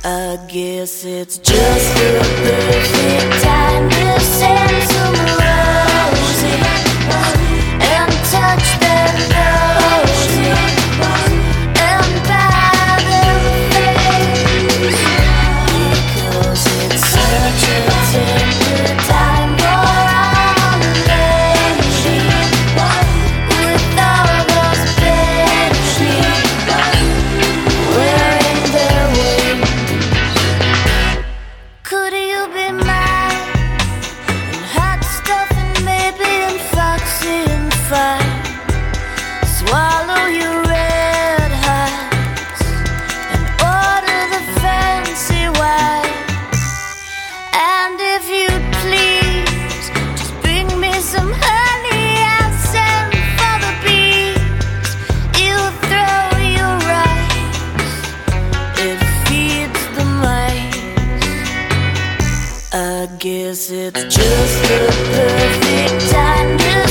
I guess it's just the perfect time to send some roses and touch their noses and buy them things, because it's such a tender time for our lady with all those banshees wearing their wings. Could you be mine and hot stuff and maybe and foxy and fine? Swallow your red hearts and order the fancy wine. And if you'd please, just bring me some honey and send for the bees. You throw your rice, it feeds the mice. I guess it's just the perfect time to